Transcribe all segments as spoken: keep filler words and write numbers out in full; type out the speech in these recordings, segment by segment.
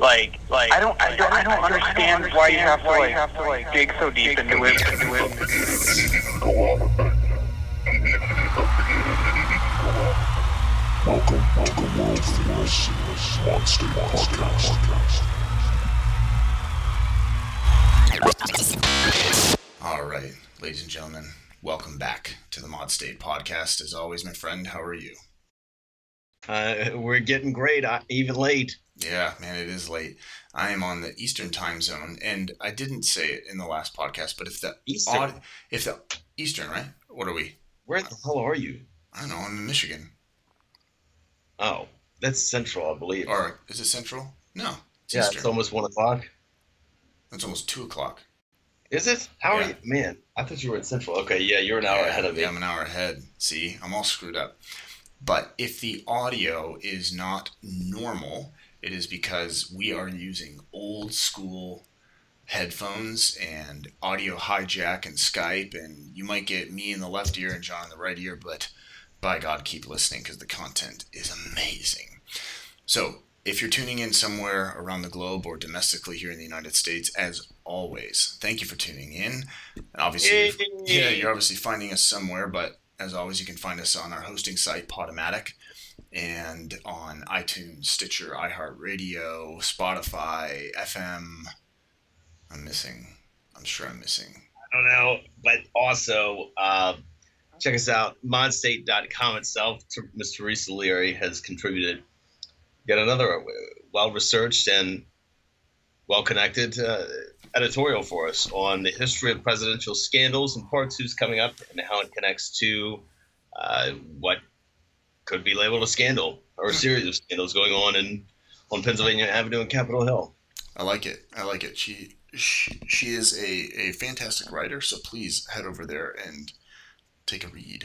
Like, like I don't, I don't, I don't understand why you have to like, have to like dig so deep into it. Into it. Welcome to the world famous Mod-State Podcast. All right, ladies and gentlemen, welcome back to the Mod-State Podcast. As always, my friend, how are you? Uh, we're getting great, uh, even late. Yeah, man, it is late. I am on the Eastern time zone, and I didn't say it in the last podcast, but if the Eastern, odd, if the Eastern, right? What are we? Where the hell are you? I don't know. I'm in Michigan. Oh, that's Central, I believe. Or is it Central? No, it's yeah, Eastern. It's almost one o'clock. It's almost two o'clock. Is it? How yeah. are you, man? I thought you were in Central. Okay, yeah, you're an hour yeah, ahead of me. Yeah, I'm an hour ahead. See, I'm all screwed up. But if the audio is not normal, it is because we are using old school headphones and audio hijack and Skype, and you might get me in the left ear and John in the right ear, but by God, keep listening because the content is amazing. So if you're tuning in somewhere around the globe or domestically here in the United States, as always, thank you for tuning in. And obviously, you're, yeah, you're obviously finding us somewhere, but as always, you can find us on our hosting site, Podomatic, and on iTunes, Stitcher, iHeartRadio, Spotify, F M. I'm missing. I'm sure I'm missing. I don't know, but also uh, check us out. Modstate dot com itself. Mister Teresa Leary has contributed. Got another well-researched and well-connected uh, editorial for us on the history of presidential scandals and part two's coming up and how it connects to uh, what could be labeled a scandal or a series of scandals going on in on Pennsylvania Avenue and Capitol Hill. I like it. I like it. She she, she is a, a fantastic writer, so please head over there and take a read.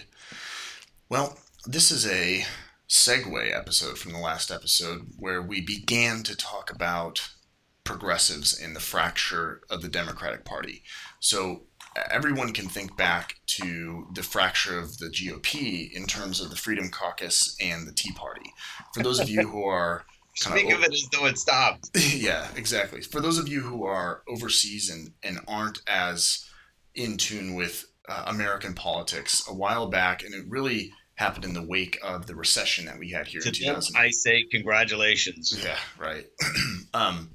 Well, this is a segue episode from the last episode where we began to talk about progressives and the fracture of the Democratic Party. So everyone can think back to the fracture of the G O P in terms of the Freedom Caucus and the Tea Party. For those of you who are kind Speak of, of it as though it stopped. Yeah, exactly. For those of you who are overseas and, and aren't as in tune with uh, American politics, a while back, and it really happened in the wake of the recession that we had here to in two thousand. I say congratulations. Yeah, right. um,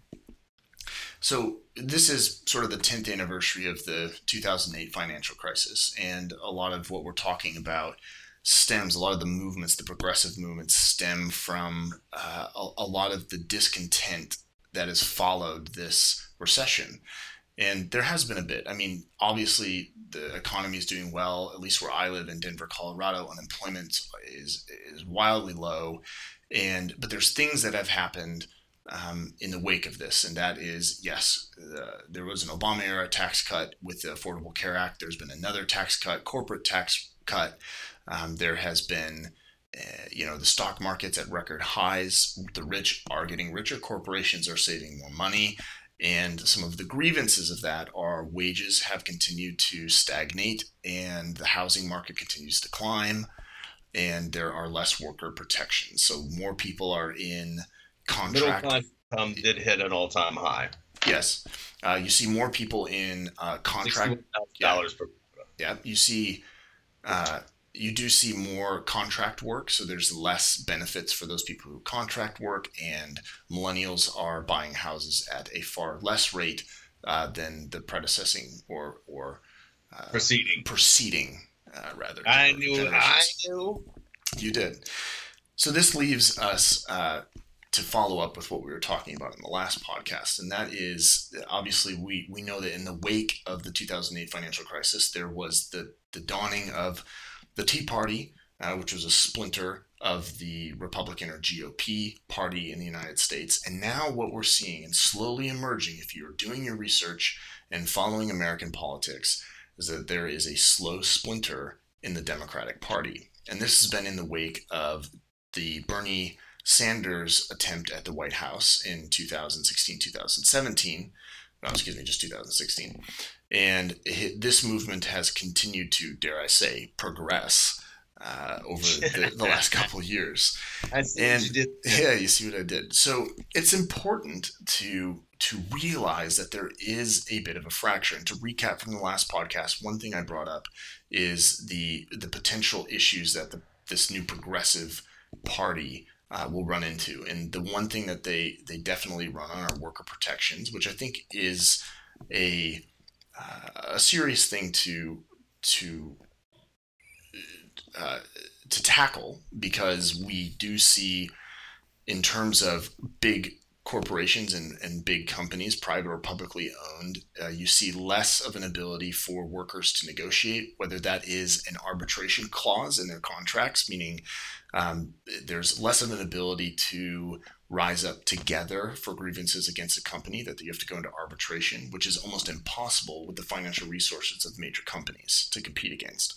So this is sort of the tenth anniversary of the two thousand eight financial crisis, and a lot of what we're talking about stems, a lot of the movements, the progressive movements stem from uh, a, a lot of the discontent that has followed this recession. And there has been a bit. I mean, obviously the economy is doing well, at least where I live in Denver, Colorado. Unemployment is is wildly low, and but there's things that have happened Um, in the wake of this, and that is, yes, uh, there was an Obama-era tax cut with the Affordable Care Act. There's been another tax cut, corporate tax cut. Um, there has been, uh, you know, the stock market's at record highs. The rich are getting richer. Corporations are saving more money. And some of the grievances of that are wages have continued to stagnate, and the housing market continues to climb, and there are less worker protections. So more people are in contract. Middle class income did hit an all-time high. Yes, uh, you see more people in uh, contract. Dollars per. Yeah, you see, uh, you do see more contract work. So there's less benefits for those people who contract work, and millennials are buying houses at a far less rate uh, than the predecessing or or uh, preceding preceding uh, rather. I knew. I knew. You did. So this leaves us. Uh, to follow up with what we were talking about in the last podcast, and that is, obviously, we, we know that in the wake of the two thousand eight financial crisis, there was the, the dawning of the Tea Party, uh, which was a splinter of the Republican or G O P party in the United States. And now what we're seeing and slowly emerging, if you're doing your research and following American politics, is that there is a slow splinter in the Democratic Party. And this has been in the wake of the Bernie Sanders' attempt at the White House in two thousand sixteen, two thousand seventeen, no, excuse me, just two thousand sixteen. And it, this movement has continued to, dare I say, progress uh, over the, the last couple of years. I see And what you did. yeah, you see what I did. So it's important to to realize that there is a bit of a fracture. And to recap from the last podcast, one thing I brought up is the the potential issues that the, this new progressive party uh, will run into. And the one thing that they they definitely run on are worker protections, which I think is a uh, a serious thing to to uh, to tackle, because we do see, in terms of big corporations and, and big companies, private or publicly owned, uh, you see less of an ability for workers to negotiate, whether that is an arbitration clause in their contracts, meaning um, there's less of an ability to rise up together for grievances against a company, that you have to go into arbitration, which is almost impossible with the financial resources of major companies to compete against.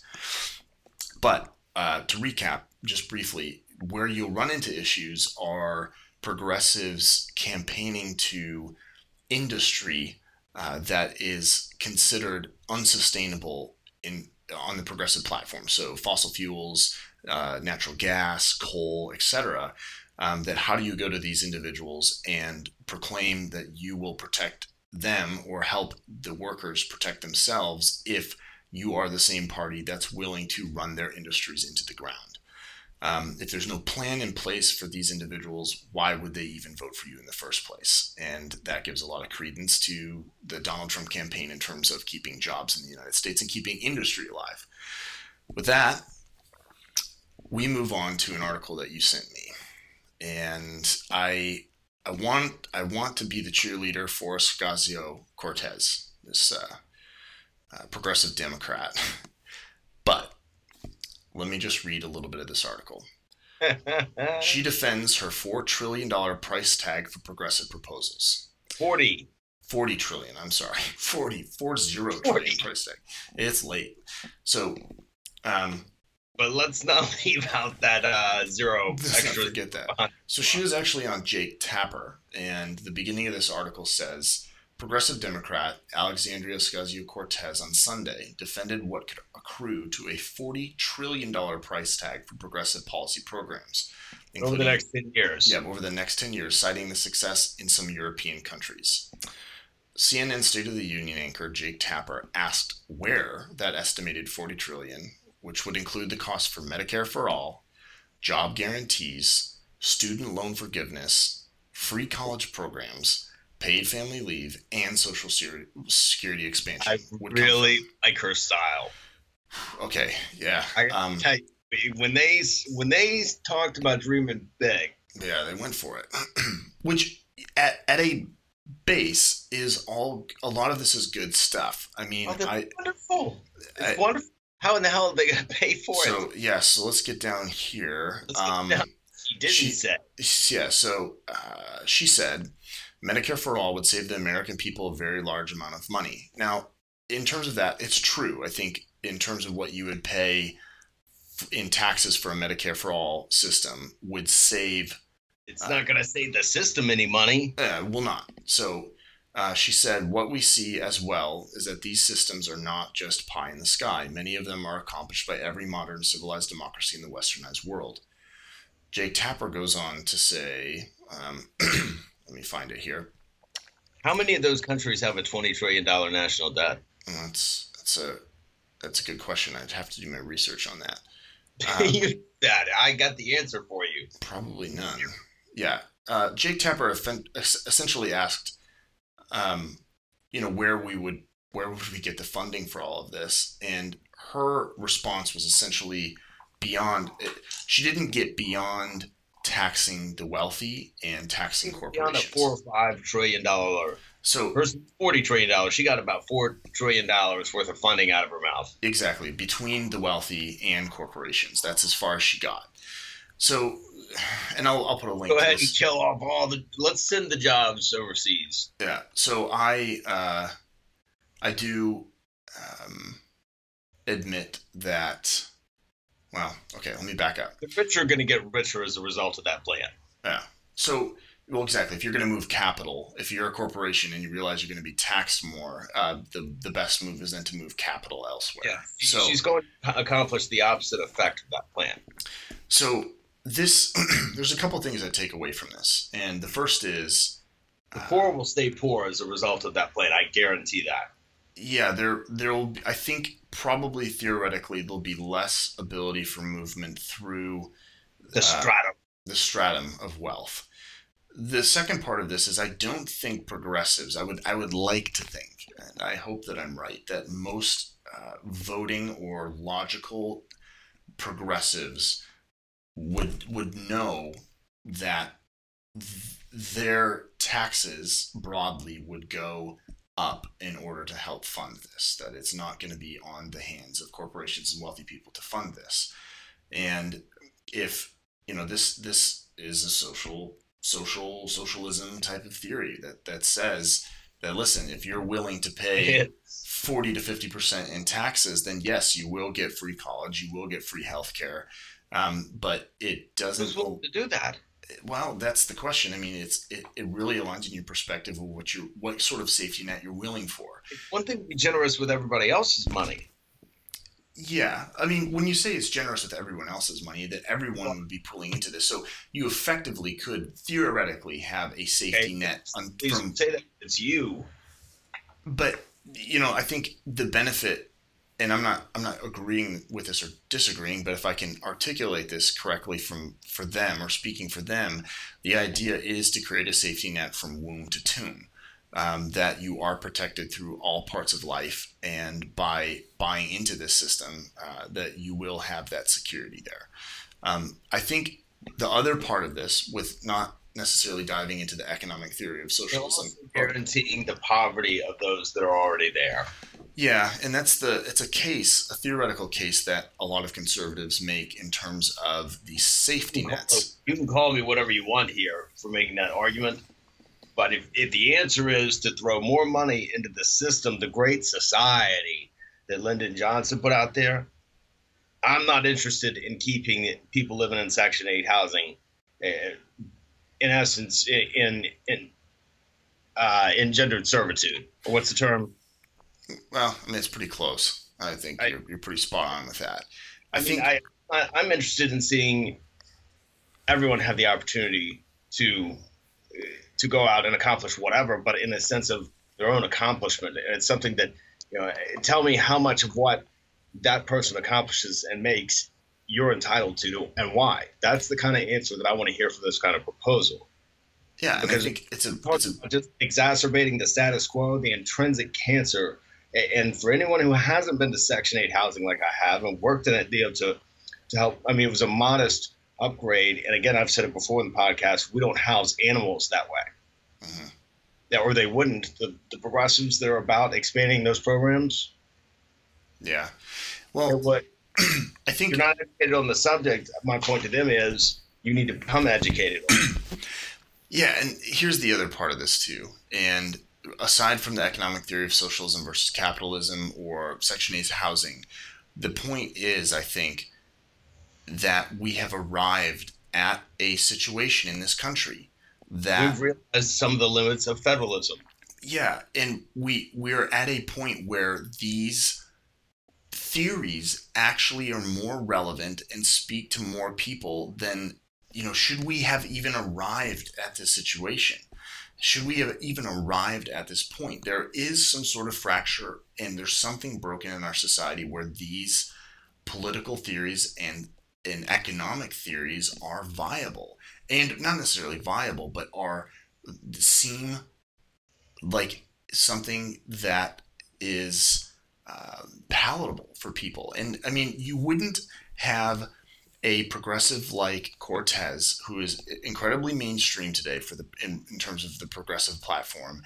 But uh, to recap, just briefly, where you'll run into issues are progressives campaigning to industry uh, that is considered unsustainable in on the progressive platform. So fossil fuels, uh, natural gas, coal, et cetera. Um, that how do you go to these individuals and proclaim that you will protect them or help the workers protect themselves if you are the same party that's willing to run their industries into the ground? Um, if there's no plan in place for these individuals, why would they even vote for you in the first place? And that gives a lot of credence to the Donald Trump campaign in terms of keeping jobs in the United States and keeping industry alive. With that, we move on to an article that you sent me. And I I want I want to be the cheerleader for Ocasio-Cortez, this uh, uh, progressive Democrat. But let me just read a little bit of this article. She defends her four trillion dollars price tag for progressive proposals. forty. forty trillion, I'm sorry. forty, four zero trillion price tag. It's late. So, um, but let's not leave out that uh, zero let's extra. not forget that. So she was actually on Jake Tapper, and the beginning of this article says, progressive Democrat Alexandria Ocasio-Cortez on Sunday defended what could accrue to a forty trillion dollars price tag for progressive policy programs. Over the next ten years. Yeah, over the next ten years, citing the success in some European countries. C N N State of the Union anchor Jake Tapper asked where that estimated forty trillion dollars, which would include the cost for Medicare for all, job guarantees, student loan forgiveness, free college programs, paid family leave, and Social Security expansion. I really like her style. Okay, yeah. I um, tell you, when they when they talked about dreaming big, yeah, they went for it. Which at at a base is all. A lot of this is good stuff. I mean, oh, I wonderful. It's I, wonderful. How in the hell are they going to pay for so, it? Yeah, so let's get down here. Let's get um, down. She didn't she, say. Yeah, so uh, she said Medicare for all would save the American people a very large amount of money. Now, in terms of that, it's true. I think in terms of what you would pay in taxes for a Medicare for all system would save. It's uh, not going to save the system any money. Uh, will not. So uh, she said, what we see as well is that these systems are not just pie in the sky. Many of them are accomplished by every modern civilized democracy in the westernized world. Jake Tapper goes on to say, um, let me find it here. How many of those countries have a twenty trillion dollars national debt? That's that's a that's a good question. I'd have to do my research on that. Um, you that I got the answer for you. Probably none. Yeah. Uh, Jake Tapper essentially asked, um, you know, where we would where would we get the funding for all of this, and her response was essentially beyond. She didn't get beyond taxing the wealthy and taxing corporations. Beyond a four or five trillion dollar. So versus forty trillion dollars, she got about four trillion dollars worth of funding out of her mouth. Exactly, between the wealthy and corporations. That's as far as she got. So, and I'll I'll put a link. Go to ahead this. and kill off all the. Let's send the jobs overseas. Yeah. So I uh, I do um, admit that. Well, okay. Let me back up. The rich are going to get richer as a result of that plan. Yeah. So Well, exactly. If you're going to move capital, if you're a corporation and you realize you're going to be taxed more, uh, the the best move is then to move capital elsewhere. Yeah, So she's going to accomplish the opposite effect of that plan. So this, there's a couple things I take away from this, and the first is The poor will stay poor as a result of that plan. I guarantee that. yeah, there there'll I think probably theoretically there'll be less ability for movement through The uh, stratum. the stratum of wealth. The second part of this is I don't think progressives. I would I would like to think, and I hope that I'm right, that most uh, voting or logical progressives would would know that th- their taxes broadly would go up in order to help fund this, that it's not going to be on the hands of corporations and wealthy people to fund this. And if, you know, this this is a social social socialism type of theory that that says that, listen, if you're willing to pay forty to fifty percent in taxes, then yes, you will get free college, you will get free healthcare. Um, but it doesn't. Who's willing to do that? Well, that's the question. I mean, it's it, it really aligns in your perspective of what you what sort of safety net you're willing for. It's one thing to be generous with everybody else's money. Yeah, I mean, when you say it's generous with everyone else's money, that everyone would be pulling into this, so you effectively could theoretically have a safety Okay. net on, Please from. say that it's you. But you know, I think the benefit, and I'm not I'm not agreeing with this or disagreeing, but if I can articulate this correctly from for them or speaking for them, the idea is to create a safety net from womb to tomb, um, that you are protected through all parts of life, and by buying into this system, uh, that you will have that security there. Um, I think the other part of this, with not necessarily diving into the economic theory of They're socialism, also guaranteeing the poverty of those that are already there. yeah, and that's the it's a case, a theoretical case that a lot of conservatives make in terms of the safety nets. You can call me whatever you want here for making that argument, but if, if the answer is to throw more money into the system, the great society that Lyndon Johnson put out there, I'm not interested in keeping people living in Section eight housing, uh, in essence, in in uh, engendered servitude. Or what's the term? Well, I mean, it's pretty close. I think I- you're, you're pretty spot on with that. I, I mean, think I, I I'm interested in seeing everyone have the opportunity to to go out and accomplish whatever, but in a sense of their own accomplishment. And it's something that, you know, tell me how much of what that person accomplishes and makes you're entitled to and why. That's the kind of answer that I want to hear for this kind of proposal. yeah, and I because think it's a, Talks it's a about just exacerbating the status quo, the intrinsic cancer. A- And for anyone who hasn't been to Section eight housing like I have and worked in it deal to, to help, I mean, it was a modest upgrade. And again, I've said it before in the podcast, we don't house animals that way. Mhm. That, or they wouldn't. The, the progressives that are about expanding those programs, yeah. or Well, what I think you're not educated on the subject. My point to them is you need to become educated on it. Yeah, and here's the other part of this too. And aside from the economic theory of socialism versus capitalism or Section eight's housing, the point is, I think, that we have arrived at a situation in this country that We've realized some of the limits of federalism. yeah, and we we're at a point where these theories actually are more relevant and speak to more people than, you know, should we have even arrived at this situation? Should we have even arrived at this point? There is some sort of fracture and there's something broken in our society where these political theories and, and economic theories are viable. And not necessarily viable, but are seem like something that is uh, palatable for people. And I mean, you wouldn't have a progressive like Cortez, who is incredibly mainstream today for the in, in terms of the progressive platform,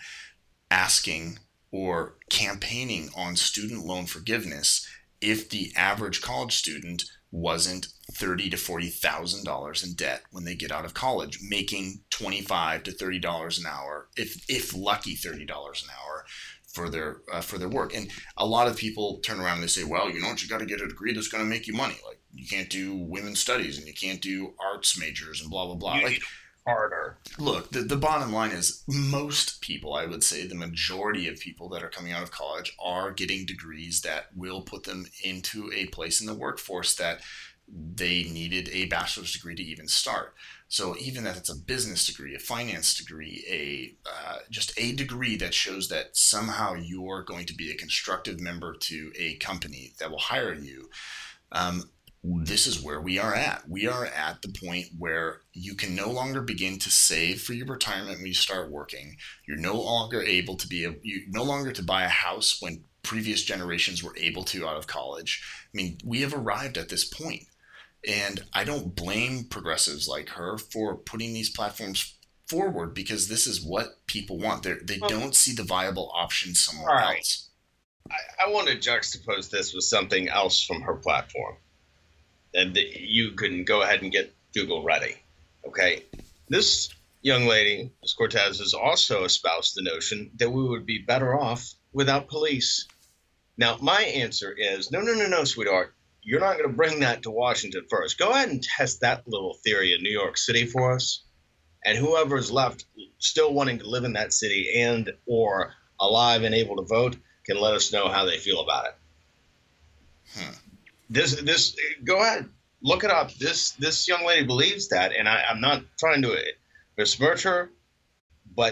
asking or campaigning on student loan forgiveness if the average college student wasn't thirty to forty thousand dollars in debt when they get out of college, making twenty-five to thirty dollars an hour, if if lucky thirty dollars an hour for their uh, for their work. And a lot of people turn around and they say, well, you know what, you got to get a degree that's going to make you money. Like, you can't do women's studies and you can't do arts majors and blah blah blah. You Like, need harder. Look, the, the bottom line is most people, I would say the majority of people that are coming out of college are getting degrees that will put them into a place in the workforce that they needed a bachelor's degree to even start. So even if it's a business degree, a finance degree, a uh, just a degree that shows that somehow you're going to be a constructive member to a company that will hire you, um, this is where we are at. We are at the point where you can no longer begin to save for your retirement when you start working. You're no longer able to be a, you no longer to buy a house when previous generations were able to out of college. I mean, we have arrived at this point. And I don't blame progressives like her for putting these platforms forward because this is what people want. They're, they well, don't see the viable option somewhere right. else. I, I want to juxtapose this with something else from her platform. And the, you can go ahead and get Google ready. Okay. This young lady, Miz Cortez, has also espoused the notion that we would be better off without police. Now, my answer is no, no, no, no, sweetheart. You're not going to bring that to Washington first. Go ahead and test that little theory in New York City for us. And whoever's left still wanting to live in that city and or alive and able to vote can let us know how they feel about it. Hmm. This, this, go ahead, look it up. This, this young lady believes that, and I, I'm not trying to besmirch her, but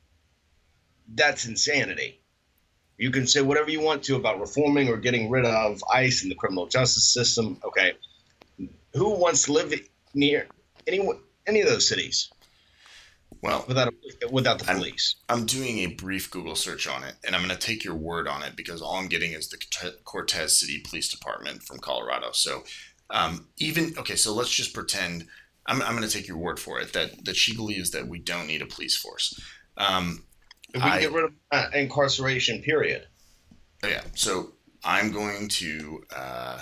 that's insanity. You can say whatever you want to about reforming or getting rid of ICE and the criminal justice system. Okay. Who wants to live near any, any of those cities? Well, without, a, without the police. I'm, I'm doing a brief Google search on it, and I'm going to take your word on it because all I'm getting is the Cortez City Police Department from Colorado. So um, even, okay, so let's just pretend, I'm, I'm going to take your word for it, that, that she believes that we don't need a police force. Um, If we can get rid of uh, incarceration, period. Yeah. So I'm going to uh,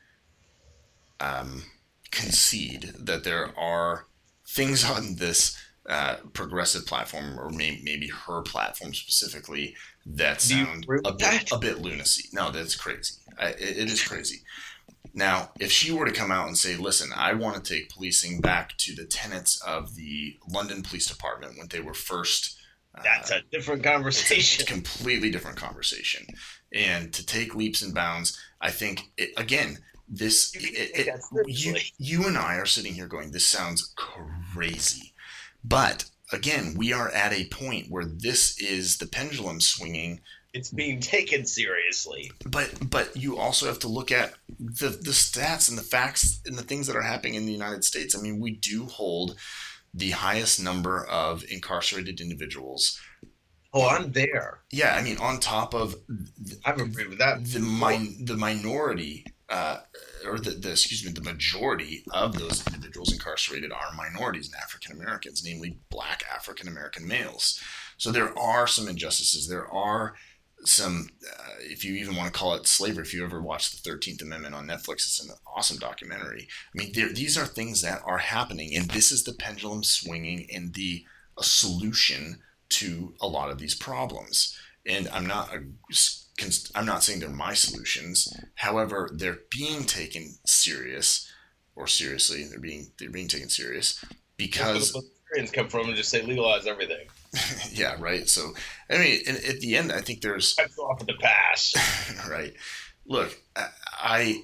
um, concede that there are things on this uh, progressive platform, or may, maybe her platform specifically, that sound a bit, a bit lunacy. No, that's crazy. I, it, it is crazy. Now, if she were to come out and say, listen, I want to take policing back to the tenets of the London Police Department when they were first... That's a different conversation. It's a completely different conversation. And to take leaps and bounds, I think, it, again, this, it, it, you, you and I are sitting here going, this sounds crazy. But again, we are at a point where this is the pendulum swinging. It's being taken seriously. But but you also have to look at the, the stats and the facts and the things that are happening in the United States. I mean, we do hold the highest number of incarcerated individuals. Oh, I'm there. Yeah, I mean, on top of I've agreed with that. The min- the minority, uh, or the, the excuse me, the majority of those individuals incarcerated are minorities and African Americans, namely Black African American males. So there are some injustices. There are some, uh, if you even want to call it slavery, if you ever watched the thirteenth Amendment on Netflix, it's an awesome documentary. I mean, there, these are things that are happening, and this is the pendulum swinging and the a solution to a lot of these problems. And I'm not a, I'm not saying they're my solutions. However, they're being taken serious, or seriously, they're being they're being taken serious because Libertarians come from and just say legalize everything. Yeah, right. So, I mean, at the end, I think there's that's off of the pass. Right. Look, I, I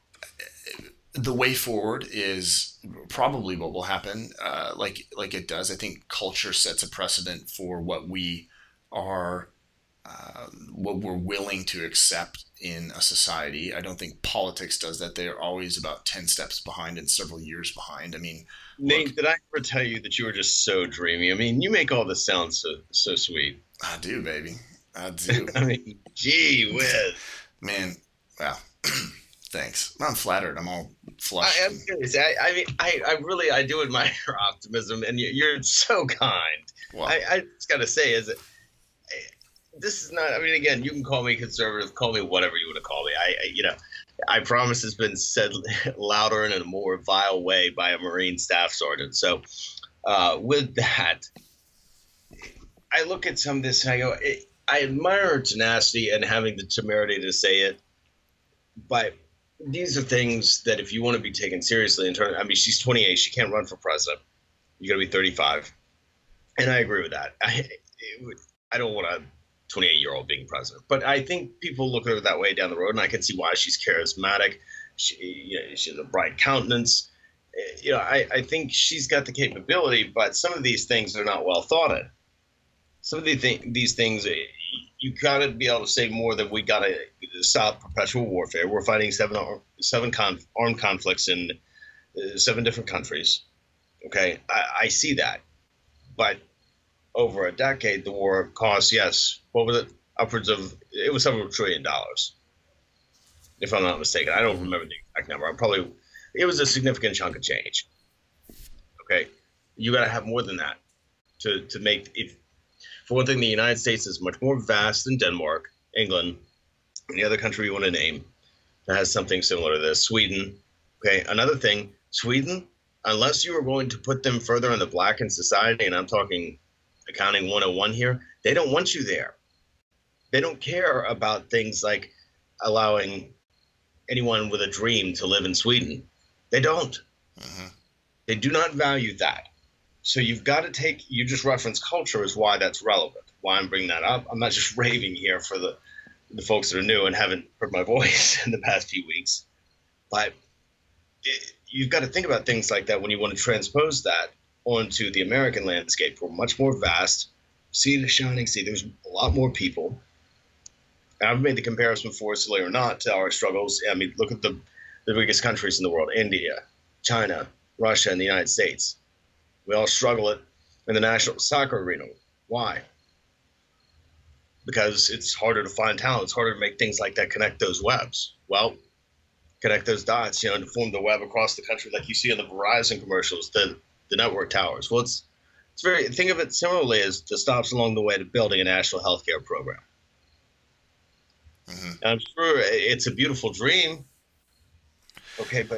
the way forward is probably what will happen. Uh, like like it does. I think culture sets a precedent for what we are, uh, what we're willing to accept in a society. I don't think politics does that. They are always about ten steps behind and several years behind. I mean, Nate, look, did I ever tell you that you were just so dreamy? I mean, you make all this sound so so sweet. I do, baby. I do. I mean, gee whiz. Man, wow. Thanks. I'm flattered. I'm all flushed. I am curious. I, I mean, I, I really, I do admire your optimism, and you're, you're so kind. Well, I, I just got to say, is it, this is not, I mean, again, you can call me conservative, call me whatever you want to call me. I, I you know, I promise has been said louder and in a more vile way by a Marine staff sergeant. So uh, with that, I look at some of this and I go, I admire her tenacity and having the temerity to say it, but these are things that if you want to be taken seriously in terms, I mean, she's twenty-eight, she can't run for president. You got to be thirty-five, and I agree with that. I it would, I don't want a twenty-eight year old being president, but I think people look at her that way down the road, and I can see why. She's charismatic. She, you know, she has a bright countenance. You know, I, I think she's got the capability, but some of these things are not well thought of. Some of the th- these things, you got to be able to say more than we got to stop perpetual warfare. We're fighting seven seven con- armed conflicts in uh, seven different countries. Okay, I, I see that, but over a decade, the war cost, yes, what was it? Upwards of, it was several trillion dollars, if I'm not mistaken. I don't remember the exact number. I'm probably, it was a significant chunk of change. Okay, you got to have more than that to to make if. For one thing, the United States is much more vast than Denmark, England, any other country you want to name that has something similar to this. Sweden. Okay, another thing, Sweden, unless you are going to put them further in the black in society, and I'm talking accounting one oh one here, they don't want you there. They don't care about things like allowing anyone with a dream to live in Sweden. They don't. Uh-huh. They do not value that. So you've got to take, you just reference culture is why that's relevant, why I'm bringing that up. I'm not just raving here for the, the folks that are new and haven't heard my voice in the past few weeks. But it, you've got to think about things like that when you want to transpose that onto the American landscape. We're much more vast. Sea to shining sea. There's a lot more people. And I've made the comparison before, silly or not, to our struggles. I mean, look at the, the biggest countries in the world, India, China, Russia, and the United States. We all struggle it in the national soccer arena. Why? Because it's harder to find talent. It's harder to make things like that connect those webs. Well, connect those dots, you know, to form the web across the country like you see on the Verizon commercials, the, the network towers. Well, it's it's very, think of it similarly as the stops along the way to building a national healthcare program. Mm-hmm. And I'm sure it's a beautiful dream. Okay, but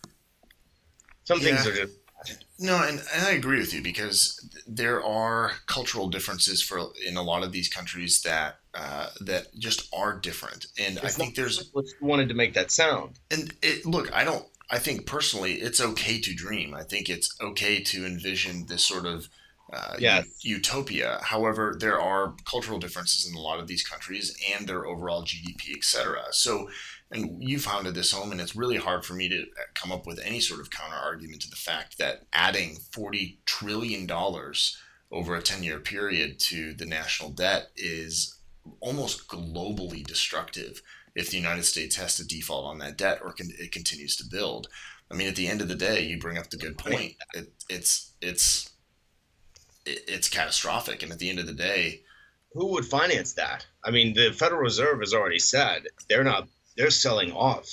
some yeah. things are just. No, and, and I agree with you because there are cultural differences for in a lot of these countries that uh, that just are different, and it's I think there's wanted to make that sound. And it, look, I don't. I think personally, it's okay to dream. I think it's okay to envision this sort of uh, yeah. utopia. However, there are cultural differences in a lot of these countries and their overall G D P, et cetera. So. And you founded this home, and it's really hard for me to come up with any sort of counter argument to the fact that adding forty trillion dollars over a ten-year period to the national debt is almost globally destructive if the United States has to default on that debt or can, it continues to build. I mean, at the end of the day, you bring up the good point. It, it's it's it, it's catastrophic, and at the end of the day, who would finance that? I mean, the Federal Reserve has already said they're not. They're selling off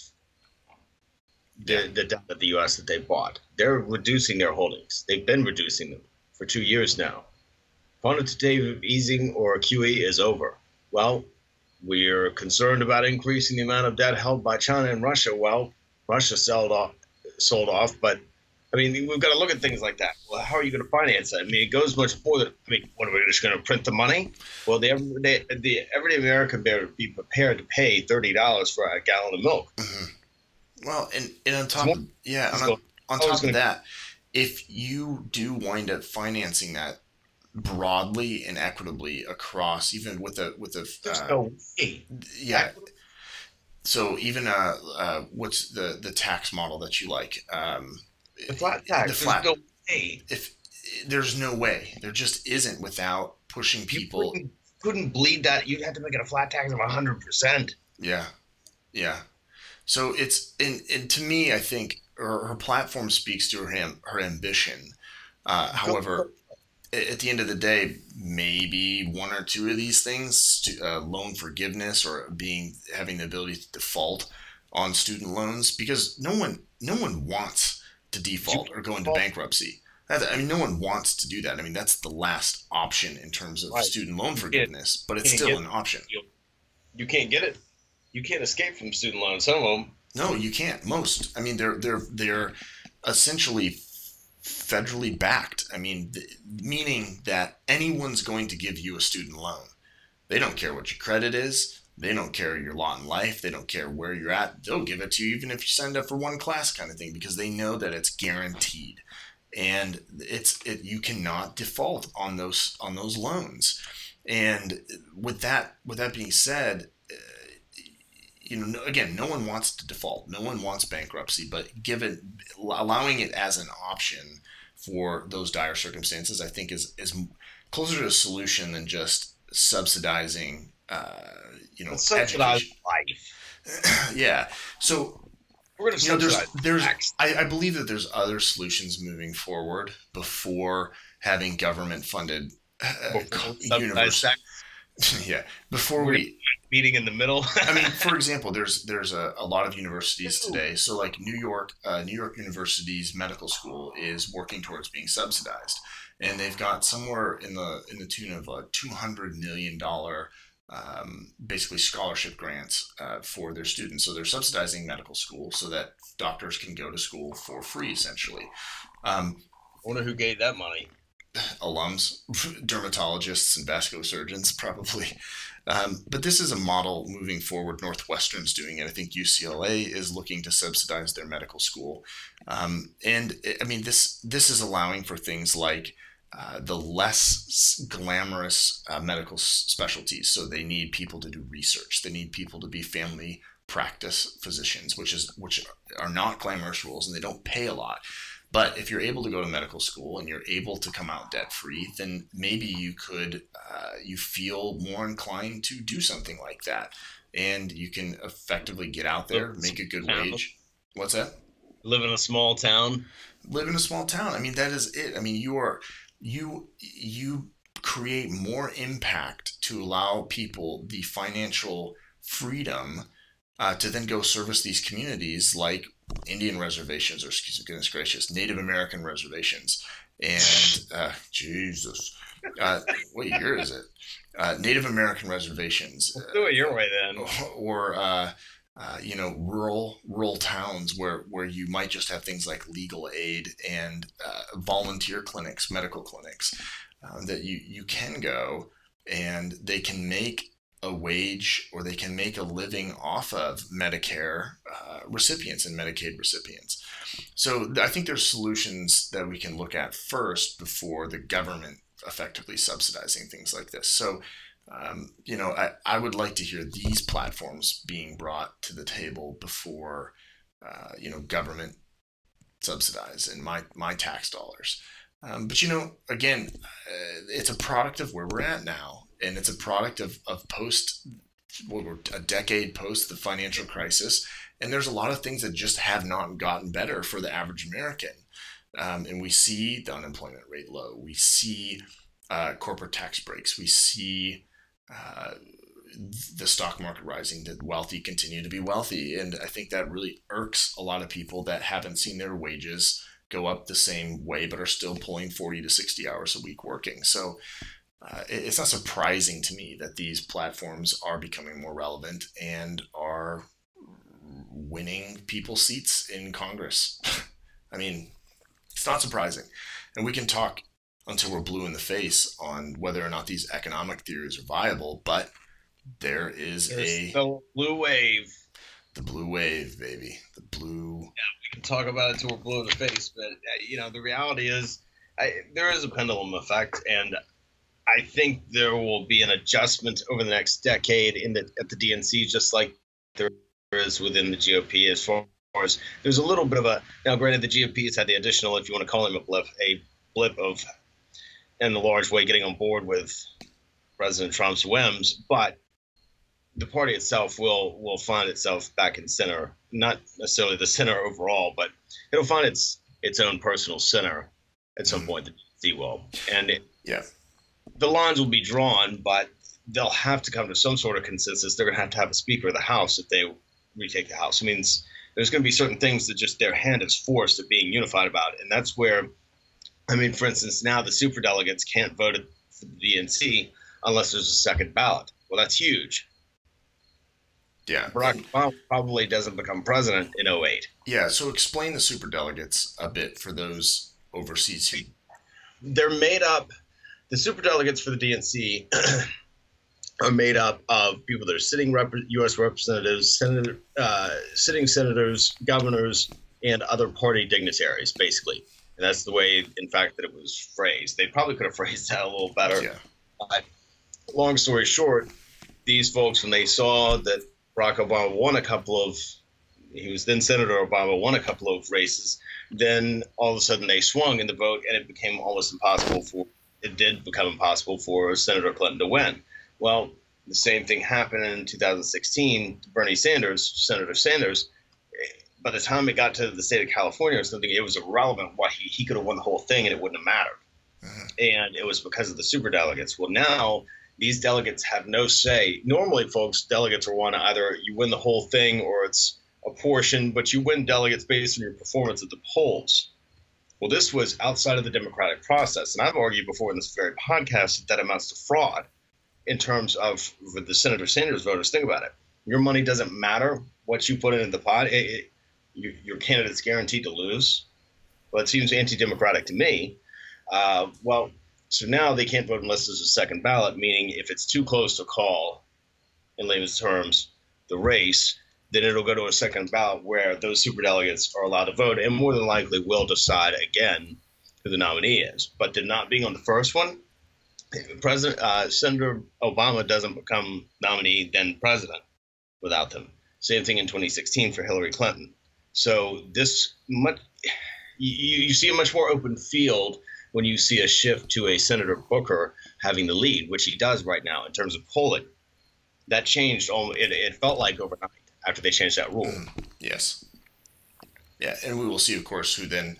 the, the debt of the U S that they bought. They're reducing their holdings. They've been reducing them for two years now. Quantitative easing or Q E is over. Well, we're concerned about increasing the amount of debt held by China and Russia. Well, Russia sold off, sold off, but I mean, we've got to look at things like that. Well, how are you going to finance that? I mean, it goes much more than, I mean, what are we just going to print the money? Well, the everyday, the everyday American better be prepared to pay thirty dollars for a gallon of milk. Mm-hmm. Well, and, and on top of, yeah, on, on top of that, if you do wind up financing that broadly and equitably across, even with a, with a, There's uh, no way. Yeah. So even, uh, uh, what's the, the tax model that you like? Um, The flat tax. The flat, there's no way. If there's no way, there just isn't without pushing people. You couldn't, couldn't bleed that. You'd have to make it a flat tax of one hundred percent. Yeah. Yeah. So it's, and, and to me, I think her, her platform speaks to her, her ambition. Uh, however, at the end of the day, maybe one or two of these things, uh, loan forgiveness or being, having the ability to default on student loans, because no one, no one wants to default or go into bankruptcy. I mean, no one wants to do that. I mean, that's the last option in terms of right. student loan forgiveness, but it's still an option. You can't get it. You can't escape from student loans. Some of them. No, you can't. Most. I mean, they're they're they're essentially federally backed. I mean, th- meaning that anyone's going to give you a student loan. They don't care what your credit is. They don't care your lot in life. They don't care where you're at. They'll give it to you even if you signed up for one class kind of thing because they know that it's guaranteed. and it's it, you cannot default on those on those loans. And with that with that being said, uh, you know, again, no one wants to default, no one wants bankruptcy, but given allowing it as an option for those dire circumstances, I think is is closer to a solution than just subsidizing, uh, you know, subsidize life. Yeah. So we're going to you know, there's subsidize there's I, I believe that there's other solutions moving forward before having government funded uh, university. Yeah. Before we're we meeting in the middle. I mean, for example, there's there's a, a lot of universities today. So like New York, uh, New York University's medical school is working towards being subsidized, and they've got somewhere in the in the tune of a two hundred million dollar um, basically scholarship grants uh, for their students. So they're subsidizing medical school so that doctors can go to school for free, essentially. Um, I wonder who gave that money. Alums, dermatologists, and vascular surgeons, probably. Um, but this is a model moving forward. Northwestern's doing it. I think U C L A is looking to subsidize their medical school. Um, and I mean, this this is allowing for things like uh, the less glamorous uh, medical specialties. So they need people to do research. They need people to be family practice physicians, which is which are not glamorous roles, and they don't pay a lot. But if you're able to go to medical school and you're able to come out debt free, then maybe you could, uh, you feel more inclined to do something like that, and you can effectively get out there, make a good wage. What's that? Live in a small town. Live in a small town. I mean, that is it. I mean, you are you you create more impact to allow people the financial freedom uh, to then go service these communities like Indian reservations, or excuse me, goodness gracious, Native American reservations, and uh, Jesus, uh, what year is it? Uh, Native American reservations. Let's do it your way then. Or uh, uh, you know, rural rural towns where where you might just have things like legal aid and uh, volunteer clinics, medical clinics uh, that you you can go and they can make a wage, or they can make a living off of Medicare uh, recipients and Medicaid recipients. So I think there's solutions that we can look at first before the government effectively subsidizing things like this. So, um, you know, I, I would like to hear these platforms being brought to the table before, uh, you know, government subsidize and my, my tax dollars. Um, but, you know, again, uh, it's a product of where we're at now. And it's a product of, of post, well, we're a decade post the financial crisis. And there's a lot of things that just have not gotten better for the average American. Um, and we see the unemployment rate low. We see uh, corporate tax breaks. We see uh, the stock market rising. The wealthy continue to be wealthy. And I think that really irks a lot of people that haven't seen their wages go up the same way, but are still pulling forty to sixty hours a week working. So Uh, it's not surprising to me that these platforms are becoming more relevant and are winning people seats in Congress. I mean, it's not surprising. And we can talk until we're blue in the face on whether or not these economic theories are viable, but there is There's a... the blue wave. The blue wave, baby. The blue... Yeah, we can talk about it until we're blue in the face, but, uh, you know, the reality is I, there is a pendulum effect, and I think there will be an adjustment over the next decade in the at the D N C, just like there is within the G O P. As far as there's a little bit of a now, granted, the G O P has had the additional, if you want to call him a blip, a blip of, in a large way, getting on board with President Trump's whims, but the party itself will will find itself back in center, not necessarily the center overall, but it'll find its its own personal center at some point. The D N C will, and it, yeah. The lines will be drawn, but they'll have to come to some sort of consensus. They're going to have to have a Speaker of the House if they retake the House. I mean, there's going to be certain things that just their hand is forced at being unified about. And that's where, I mean, for instance, now the superdelegates can't vote at the D N C unless there's a second ballot. Well, that's huge. Yeah. Barack Obama probably doesn't become president in oh eight. Yeah, so explain the superdelegates a bit for those overseas who... They're made up... The superdelegates for the D N C are made up of people that are sitting rep- U S representatives, senator, uh, sitting senators, governors, and other party dignitaries, basically. And that's the way, in fact, that it was phrased. They probably could have phrased that a little better. Yeah. But long story short, these folks, when they saw that Barack Obama won a couple of, he was then Senator Obama, won a couple of races, then all of a sudden they swung in the vote, and it became almost impossible for, it did become impossible for Senator Clinton to win. Well, the same thing happened in two thousand sixteen to Bernie Sanders, Senator Sanders. By the time it got to the state of California or something, it was irrelevant. Why he, he could have won the whole thing and it wouldn't have mattered. Mm-hmm. And it was because of the superdelegates. Well, now these delegates have no say. Normally, folks, delegates are won either you win the whole thing or it's a portion, but you win delegates based on your performance at the polls. Well, this was outside of the democratic process. And I've argued before in this very podcast that that amounts to fraud in terms of the Senator Sanders voters. Think about it. Your money doesn't matter what you put into the pot. It, it, your, your candidate's guaranteed to lose. Well, it seems anti-democratic to me. Uh, well, so now they can't vote unless there's a second ballot, meaning if it's too close to call, in layman's terms, the race, then it'll go to a second ballot where those superdelegates are allowed to vote and more than likely will decide again who the nominee is. But to not being on the first one, President uh, Senator Obama doesn't become nominee then president without them. Same thing in twenty sixteen for Hillary Clinton. So this much you, you see a much more open field when you see a shift to a Senator Booker having the lead, which he does right now in terms of polling. That changed. It, it felt like overnight after they changed that rule. Mm, yes. Yeah, and we will see, of course, who then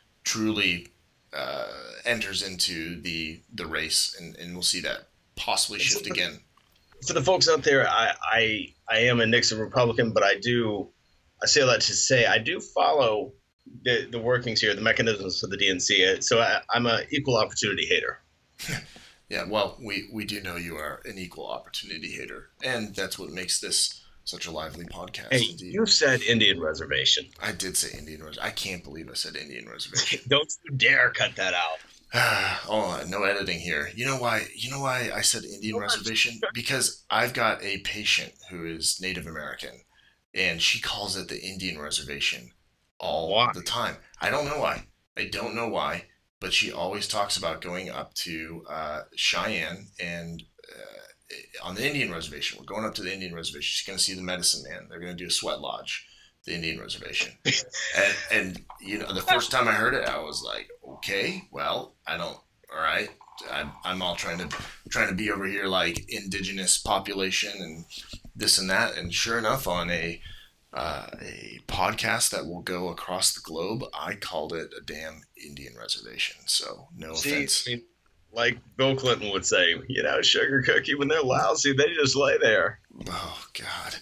truly uh, enters into the the race, and, and we'll see that possibly shift so again. For the folks out there, I, I I am a Nixon Republican, but I do I say that to say I do follow the the workings here, the mechanisms of the D N C. So I, I'm an equal opportunity hater. Yeah, well, we, we do know you are an equal opportunity hater, and that's what makes this such a lively podcast. Hey, indeed. You said Indian reservation. I did say Indian reservation. I can't believe I said Indian reservation. Don't you dare cut that out. Oh, no editing here. You know why? You know why I said Indian reservation? Because I've got a patient who is Native American, and she calls it the Indian reservation all why? the time. I don't know why. I don't know why, but she always talks about going up to uh, Cheyenne and uh, on the Indian reservation. We're going up to the Indian reservation. She's going to see the medicine man. They're going to do a sweat lodge, the Indian reservation. and, and, you know, the first time I heard it, I was like, okay, well, I don't, all right. I'm, I'm all trying to, trying to be over here like indigenous population and this and that. And sure enough, on a, uh, a podcast that will go across the globe, I called it a damn Indian reservation. So no See, offense. I mean, like Bill Clinton would say, you know, sugar cookie, when they're lousy, they just lay there. Oh, God.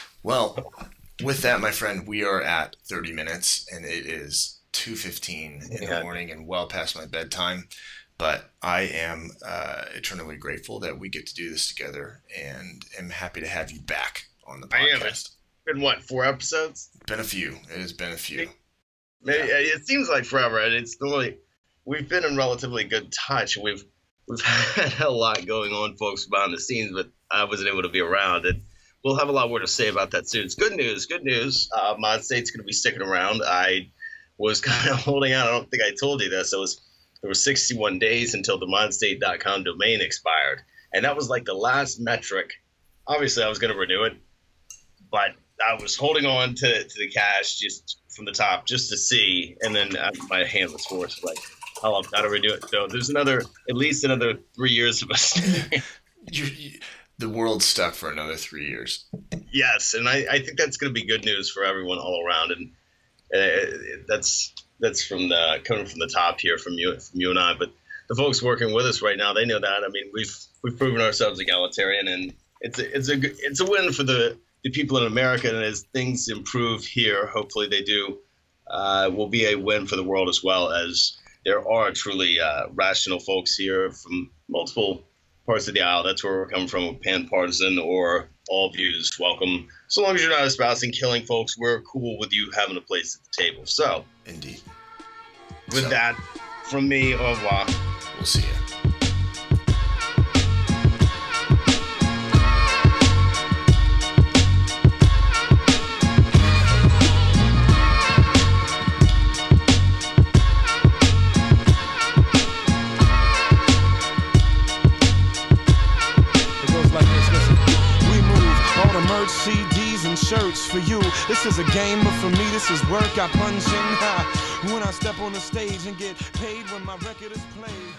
Well, with that, my friend, we are at thirty minutes, and it is two fifteen in yeah. the morning and well past my bedtime. But I am uh, eternally grateful that we get to do this together, and am happy to have you back on the podcast. I am. It's been, what, four episodes? Been a few. It has been a few. Maybe, yeah. It seems like forever, and it's normally we've been in relatively good touch. We've we've had a lot going on, folks, behind the scenes, but I wasn't able to be around. And we'll have a lot more to say about that soon. It's good news. Good news. Uh, Mod State's going to be sticking around. I was kind of holding out. I don't think I told you this. It was there were sixty-one days until the mod state dot com domain expired, and that was like the last metric. Obviously, I was going to renew it, but I was holding on to to the cash just from the top just to see, and then uh, my hand was forced. Like, oh, I've got to renew it. So there's another, at least another three years of us. you, you, the world's stuck for another three years. Yes, and I, I think that's going to be good news for everyone all around, and uh, that's that's from the coming from the top here from you from you and I. But the folks working with us right now, they know that. I mean, we've we've proven ourselves egalitarian, and it's a, it's a it's a win for the. the people in America, and as things improve here, hopefully they do, uh, will be a win for the world as well, as there are truly uh, rational folks here from multiple parts of the aisle. That's where we're coming from, pan-partisan or all views welcome. So long as you're not espousing killing folks, we're cool with you having a place at the table. So, indeed. With so, that, from me, au revoir. We'll see you. merch, C Ds, and shirts for you. This is a game, but for me, this is work. I punch in high when I step on the stage and get paid when my record is played.